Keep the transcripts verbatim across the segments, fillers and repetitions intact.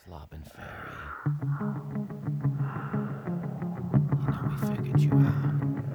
slobbing fairy. You know we figured you out.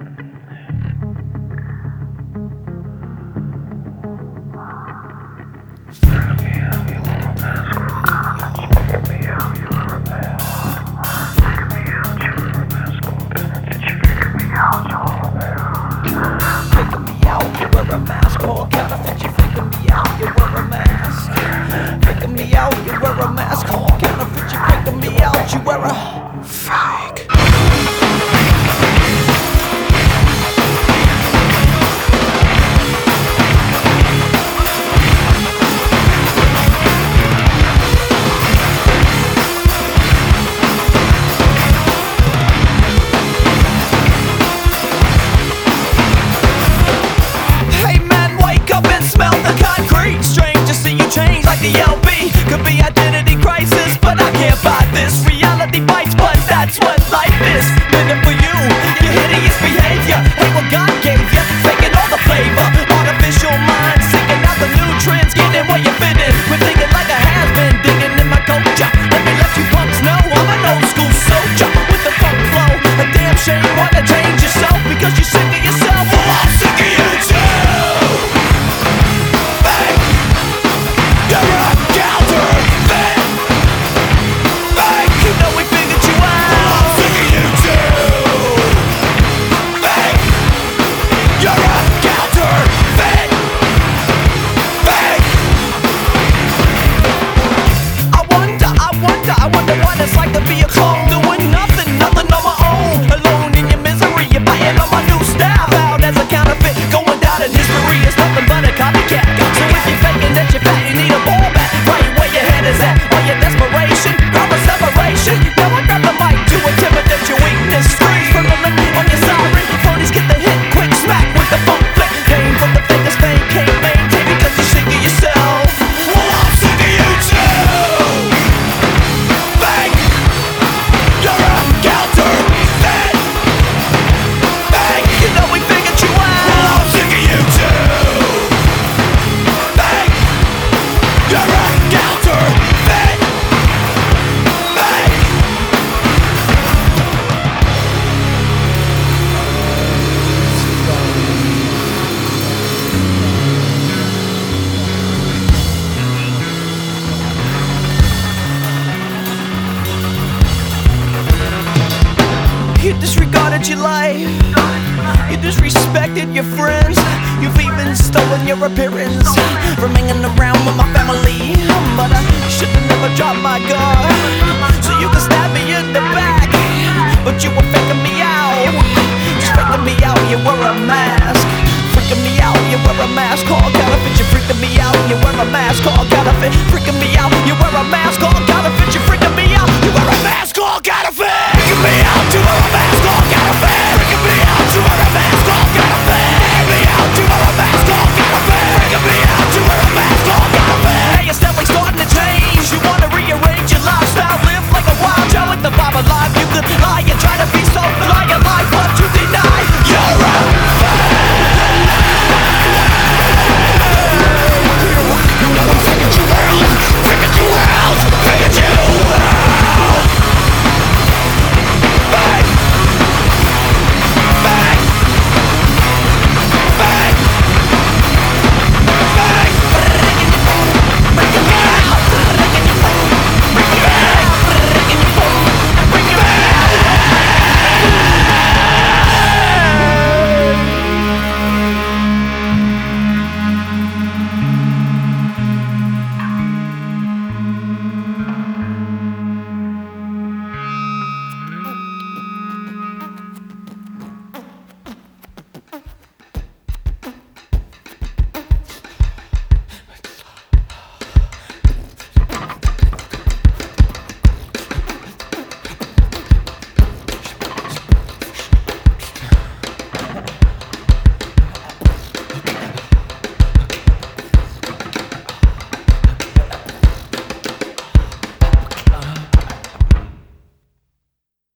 The L B could be identity crisis, but I can't buy this. Reality bites, but that's what life is. Living for you, your hideous behavior. Hey, what God gave you, faking all the flavor. Artificial mind, seeking out the new trends, getting where you fit in. We're thinking like a has-been, digging in my culture. Let me let you punks know I'm an old school soldier with the funk flow. A damn shame, wanna change yourself because you're sick of yourself. Well, I'm sick of you too. I wonder what it's like to be a clone, doing nothing, nothing on my own. Alone in your misery, you're biting on my new style. Out as a counterfeit, going down in history. It's nothing but a copycat. So if you're faking that you're fat, you need a ball back. Right where your head is at, or your desperation, grab a separation. Now I grab the mic to intimidate your weakness. Screams from the lip on your siren. Phonies get the hit, quick smack with the funk flick. Came from the fakest fame, can't maintain because you're sick of yourself. Well, I'm sick of you too. You disregarded your life, you disrespected your friends. You've even stolen your appearance from hanging around with my family. But I should've never dropped my guard, so you could stab me in the back. But you were faking me out, just faking me out, you wear a mask. Freaking me out, you wear a mask called counterfeit. You're freaking me out, you wear a mask called counterfeit. Freaking me out, you wear a